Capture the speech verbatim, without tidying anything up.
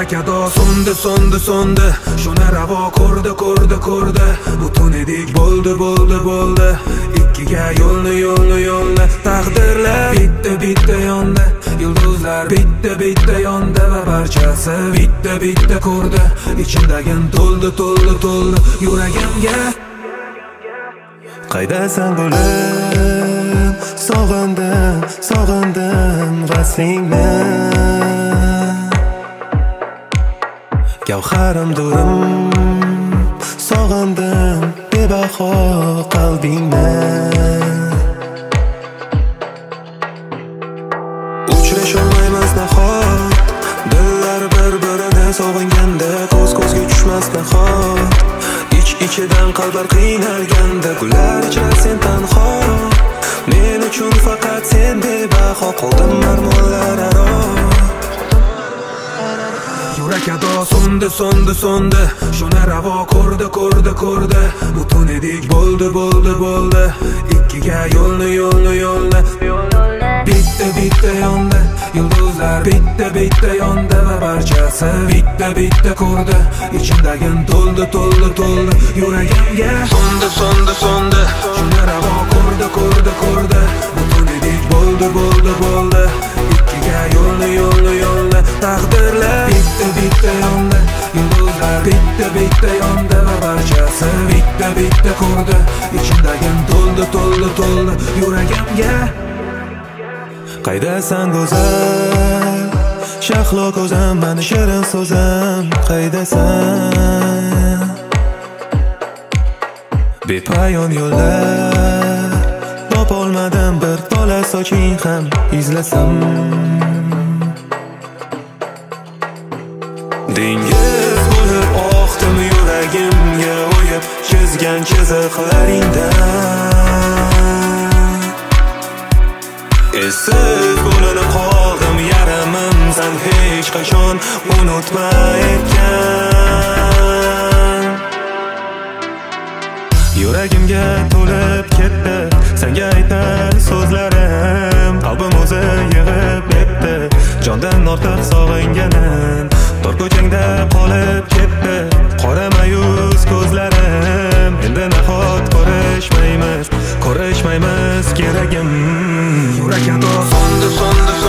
yurak ado so'ndi so'ndi so'ndi. Shuni ravo ko'rdi ko'rdi ko'rdi. Butun edik bo'ldi bo'ldi bo'ldi. Ikkiga yo'lni yo'lni yo'lni. Taqdirlar bitta bitta yondi. Yulduzlar bitta bitta yondi va barchasi bitta bitta ko'rdi. Ichimdagin to'ldi to'ldi to'ldi yuragimga. Qaydasan gulim, sog'indim, sog'indim vaslingni. Gavharim durim, sog'indim bebaho qalbingni. Uchrasholmaymiz nahot, dillar bir-birini sog'inganda ko'z ko'zga tushmas nahot. Ich-ichidan qalblar qiynalganda gullar ichra sen tanho. Men uchun faqat sen bebaho qoldim marmonlar aro. Yurak ado so'ndi so'ndi so'ndi. Shuni ravo ko'rdi ko'rdi ko'rdi. Butun edik bo'ldi bo'ldi bo'ldi. Ikkiga yo'lni yo'lni yo'lni. Bitta bitta yondi. Yulduzlar bitta bitta yondi va barchasi bitta bitta ko'rdi. Ichimdagin to'ldi to'ldi to'ldi yuragimga. So'ndi so'ndi so'ndi. Shuni ravo ko'rdi ko'rdi ko'rdi. Butun edik bo'ldi bo'ldi bo'ldi. Ikkiga yo'lni yo'lni yo'lni. Taqdirlar bitta bitta yondi. Yulduzlar bitta bitta yondi va barchasi bitta bitta ko'rdi. Ichimdagin to'ldi to'ldi to'ldi yuragimga. Qaydasan go'zal, shahlo ko'zim, mani shirin so'zim. Qaydasan bepayon yo'llar, topolmadim bir tola soching ham izlasam. Dengiz bo'lib oqdim yuragimga o'yib chizgan chiziqlaringdan. Esiz bo'linib qoldim yarimim, sen hech qachon unutmayotgan. Yuragimga to'lib ketdi senga aytar so'zlarim. Qalbim o'zi yig'ib ketdi jondan ortiq sog'inganim. Tor ko'changda qolib ketdi qora mayus ko'zlarim. Endi nahot ko'rishmaymiz, ko'rishmaymiz keragim. Yurak ado so'ndi so'ndi